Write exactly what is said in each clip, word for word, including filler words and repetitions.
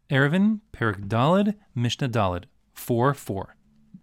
Erevin, Perik Dalid, Mishnah Dalid, four four.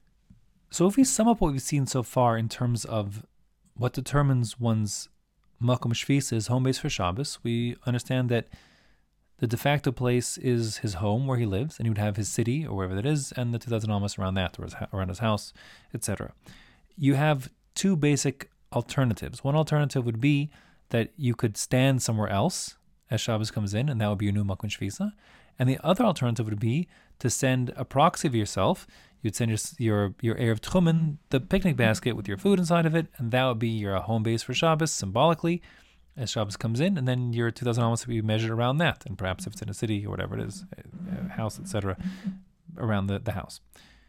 So if we sum up what we've seen so far in terms of what determines one's Makom Shvisa, his home base for Shabbos, we understand that the de facto place is his home where he lives, and he would have his city or wherever that is, and the two thousand amos around that, or his, around his house, et cetera. You have two basic alternatives. One alternative would be that you could stand somewhere else as Shabbos comes in, and that would be your new Makom Shvisa. And the other alternative would be to send a proxy of yourself. You'd send your your, your Erev Tchumen, the picnic basket with your food inside of it, and that would be your home base for Shabbos, symbolically, as Shabbos comes in, and then your two thousand amos would be measured around that, and perhaps if it's in a city or whatever it is, a house, et cetera, around the, the house.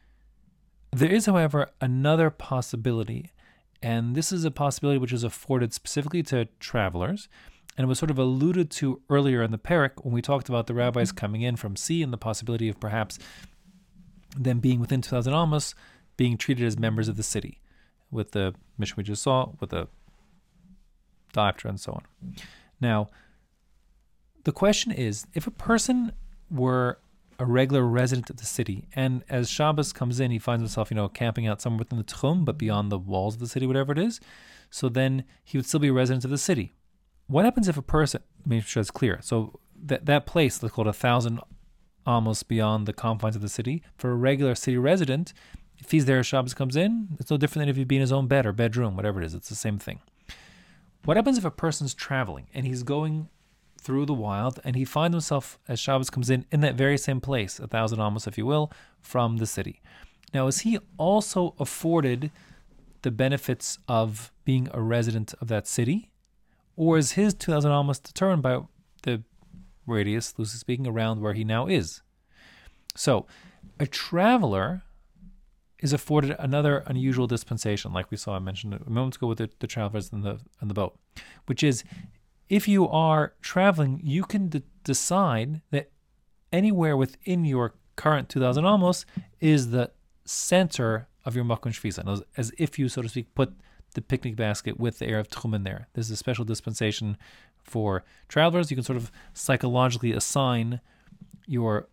There is, however, another possibility, and this is a possibility which is afforded specifically to travelers, and it was sort of alluded to earlier in the parak when we talked about the rabbis coming in from sea and the possibility of perhaps them being within two thousand amos, being treated as members of the city, with the mission we just saw, with the doctor and so on. Now, the question is, if a person were a regular resident of the city, and as Shabbos comes in, he finds himself, you know, camping out somewhere within the Tchum, but beyond the walls of the city, whatever it is, so then he would still be a resident of the city. What happens if a person, make sure it's clear, so that that place, let's call it a thousand almost beyond the confines of the city, for a regular city resident, if he's there as Shabbos comes in, it's no different than if he'd be in his own bed or bedroom, whatever it is, it's the same thing. What happens if a person's traveling and he's going through the wild and he finds himself, as Shabbos comes in, in that very same place, a thousand amos, if you will, from the city? Now, is he also afforded the benefits of being a resident of that city? Or is his two thousand amos determined by the radius, loosely speaking, around where he now is? So, a traveler is afforded another unusual dispensation, like we saw I mentioned a moment ago with the, the travelers in the in the boat, which is, if you are traveling, you can d- decide that anywhere within your current two thousand amos is the center of your Makom Shvisa, as if you, so to speak, put the picnic basket with the Erev Tchumen there. This is a special dispensation for travelers. You can sort of psychologically assign your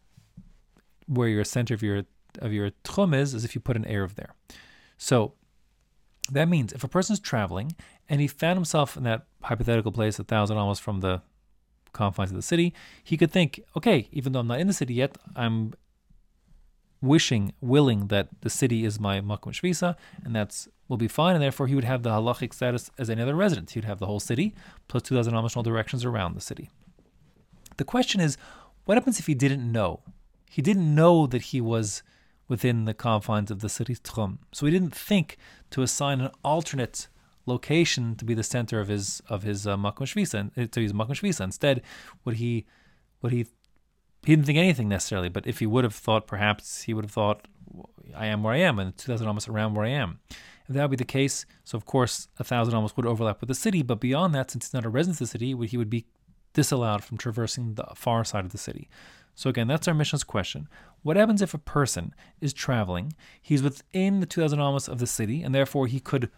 where your center of your of your tchum is, as if you put an Erev there. So that means if a person's traveling and he found himself in that hypothetical place, a thousand almost from the confines of the city, he could think, okay, even though I'm not in the city yet, I'm wishing, willing that the city is my Makom Shvisa, and that's will be fine, and therefore he would have the halachic status as any other resident. He'd have the whole city, plus two thousand amos in all directions around the city. The question is, what happens if he didn't know? He didn't know that he was within the confines of the city's Tchum. So he didn't think to assign an alternate location to be the center of his of his uh, Makom Shvisa, to his Makom Shvisa. Instead, what he what he he didn't think anything necessarily, but if he would have thought, perhaps he would have thought, I am where I am, and two thousand amos around where I am. If that would be the case, so of course a thousand amos would overlap with the city, but beyond that, since he's not a resident of the city, he would be disallowed from traversing the far side of the city. So again, that's our Mishnah's question. What happens if a person is traveling, he's within the two thousand amos of the city, and therefore he could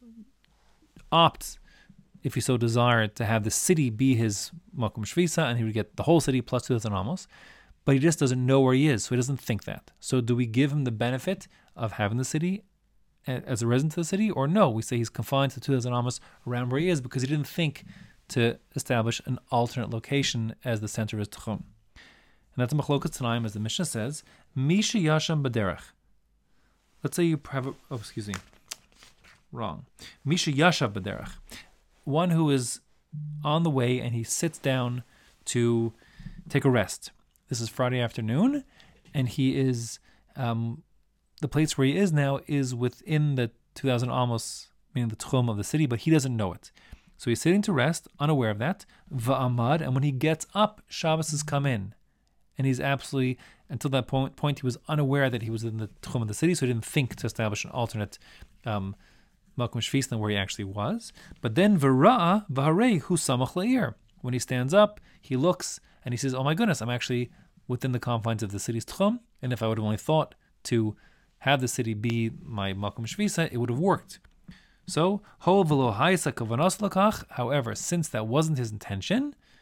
opt, if he so desired, to have the city be his Makom Shvisa, and he would get the whole city plus two thousand amos, but he just doesn't know where he is, so he doesn't think that. So do we give him the benefit of having the city as a resident of the city, or no, we say he's confined to two thousand amos around where he is because he didn't think to establish an alternate location as the center of his Tchum? And that's a Machlokas Tanaim, as the Mishnah says, Misha Yasham Baderech. Let's say you have a, oh, excuse me, wrong. Misha Yashav Baderech. One who is on the way and he sits down to take a rest. This is Friday afternoon, and he is, um, the place where he is now is within the two thousand amos, meaning the Tchum of the city, but he doesn't know it. So he's sitting to rest, unaware of that, Va'amad, and when he gets up, Shabbos has come in. And he's absolutely, until that point, point, he was unaware that he was in the Tchum of the city, so he didn't think to establish an alternate um, Makom Shvisa than where he actually was. But then, V'ra'a v'harei hu samach la'ir. When he stands up, he looks, and he says, oh my goodness, I'm actually within the confines of the city's Tchum, and if I would have only thought to have the city be my Makom Shvisa, it would have worked. So, ho v'lo ha'isa kavanos lakach, however, since that wasn't his intention,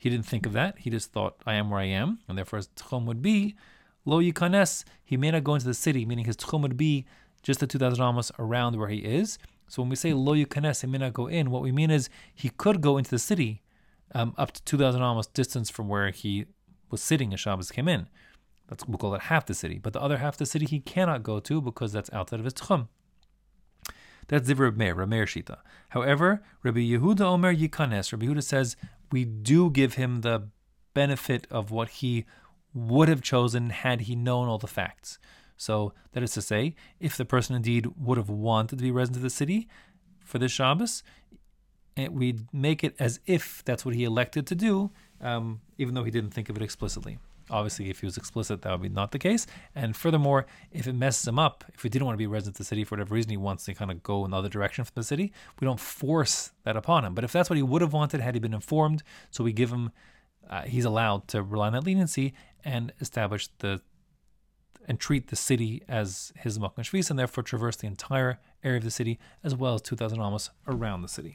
he didn't think of that. He just thought, I am where I am. And therefore his tchum would be, lo yikanes, he may not go into the city, meaning his tchum would be just the two thousand amos around where he is. So when we say lo yikanes, he may not go in, what we mean is he could go into the city um, up to two thousand amos distance from where he was sitting as Shabbos came in. That's, we'll call that half the city. But the other half of the city he cannot go to because that's outside of his tchum. That's Divrei Reb Meir, Reb Meir Shita. However, Rabbi Yehuda Omer Yikanes, Rabbi Yehuda says we do give him the benefit of what he would have chosen had he known all the facts. So that is to say, if the person indeed would have wanted to be resident of the city for this Shabbos, we make it as if that's what he elected to do, um, even though he didn't think of it explicitly. Obviously, if he was explicit, that would be not the case. And furthermore, if it messes him up, if he didn't want to be a resident of the city for whatever reason, he wants to kind of go another direction from the city, we don't force that upon him. But if that's what he would have wanted had he been informed, so we give him, uh, he's allowed to rely on that leniency and establish the, and treat the city as his Makom Shvis, and therefore traverse the entire area of the city, as well as two thousand amos around the city.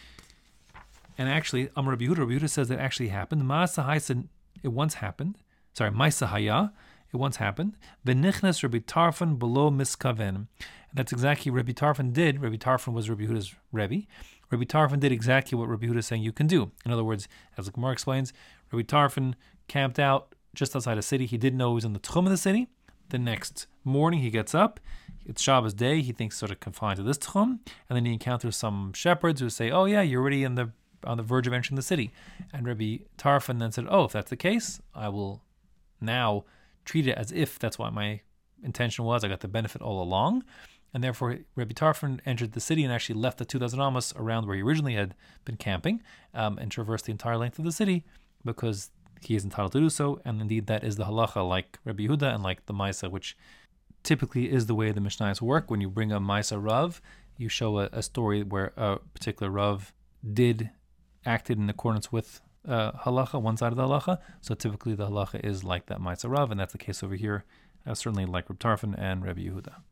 And actually, Amar Rabbi Yehuda, Rabbi Yehuda says that actually happened. Ma'aseh Haisa, it once happened. Sorry, Ma'aseh Haya, it once happened. V'nichnas Rabbi Tarfon below miskaven. And that's exactly what Rabbi Tarfon did. Rabbi Tarfon was Rabbi Yehuda's Rebbe. Rabbi Tarfon did exactly what Rabbi Yehuda is saying you can do. In other words, as the Gemara explains, Rabbi Tarfon camped out just outside a city. He didn't know he was in the tchum of the city. The next morning he gets up. It's Shabbos day. He thinks sort of confined to this tchum. And then he encounters some shepherds who say, oh yeah, you're already in the on the verge of entering the city. And Rabbi Tarfon then said, oh, if that's the case, I will now treat it as if that's what my intention was. I got the benefit all along. And therefore, Rabbi Tarfon entered the city and actually left the two thousand amos around where he originally had been camping um, and traversed the entire length of the city because he is entitled to do so. And indeed, that is the halacha like Rabbi Yehuda and like the Maisa, which typically is the way the Mishnayos work. When you bring a Maisa Rav, you show a, a story where a particular Rav did acted in accordance with uh, halacha, one side of the halacha. So typically the halacha is like that Maisa Rav, and that's the case over here, uh, certainly like Reb Tarfon and Rabbi Yehuda.